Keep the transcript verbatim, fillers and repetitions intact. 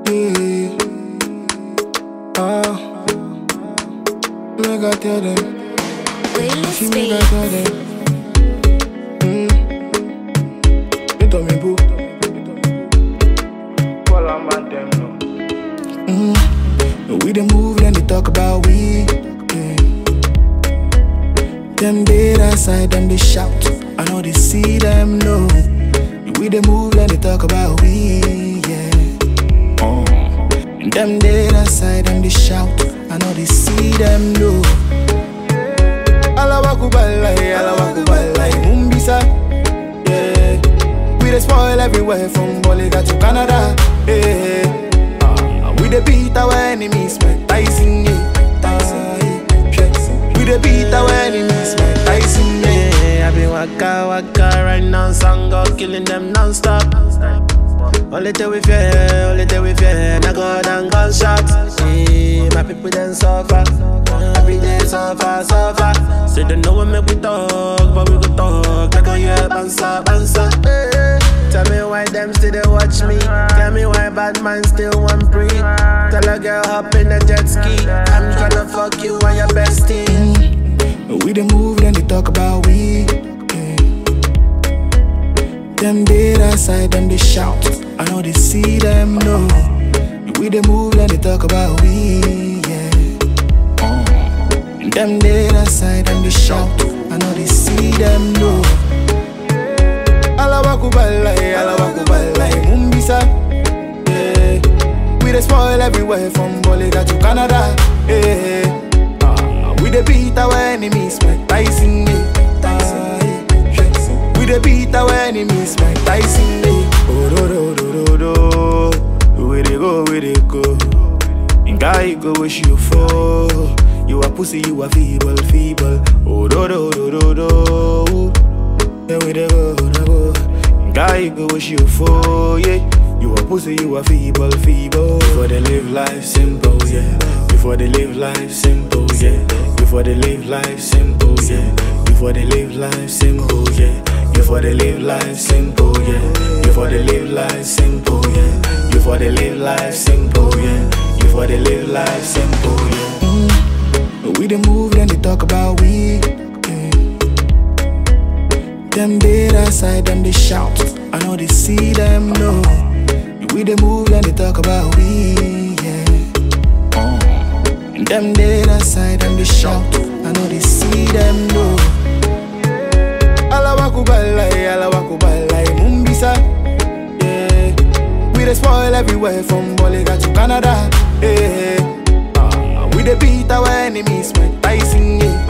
Yeah. Ah, make I tell them. She make I tell them. Mm. You told me boo. Call on my them no. Mm. We dey move, then they talk about we. Yeah. Them dead outside, them they shout. I know they see them no. We dey move, then they talk about we. Yeah. Oh. And them dead outside, them they shout. I know they see them no. Alawakubalai, alawakubalai, mumbisa. Yeah. We dey spoil everywhere from Boliga to Canada. Yeah. Uh, we dey beat our enemies, Mike Tyson. Yeah. Tyson. We dey beat our enemies, Mike Tyson. Yeah. I be waka waka right now, Sango killing them non-stop. Only till we fear, only till we fear. Now go down gunshots. Yeah, my people then suffer. Every day suffer, suffer. Say they know we make we talk, but we go talk like a yeah, bansa, bansa. Hey, tell me why them still they watch me. Tell me why bad man still want pre. Tell a girl hop in a jet ski. I'm tryna fuck you and your bestie. Mm. We dey move, then they talk about we. Yeah. Them dead outside, them they shout. I know they see them no. We dey move, then they talk about we. Yeah. Uh. And them dead outside, them they shout. I know they see them no. Alawakubalai, alawakubalai, mumbisa. Yeah. We dey spoil everywhere from Boliga to Canada. Yeah. Uh. We dey beat our enemies, Mike Tyson. Yeah. We dey beat our enemies, Mike Tyson. Yeah. Oh do do do do do. Where they go, where they go. And guy go wish you for. You a pussy, you a feeble, feeble. Oh do do do do do. Yeah, where they go, they go. And guy go wish you for. Yeah, you a pussy, you a feeble, feeble. Before they live life simple, yeah. Before they live life simple, yeah. Before they live life simple, yeah. Before they live life simple, yeah. Before they live life simple, yeah. Before they live life simple, yeah. Before they live life simple, yeah. Before they live life simple, yeah. Mm. We dey move, then they talk about we. Yeah. Them dead outside, them they shout. I know they see them no. We dey move, then they talk about we. Yeah. Uh. And them dead outside, them they shout. I know they see them no. Alawakubalai, alawakubalai, mumbisa. Yeah. We dey spoil everywhere from Boliga to Canada. Yeah. Uh, we dey beat our enemies, Mike Tyson. Yeah.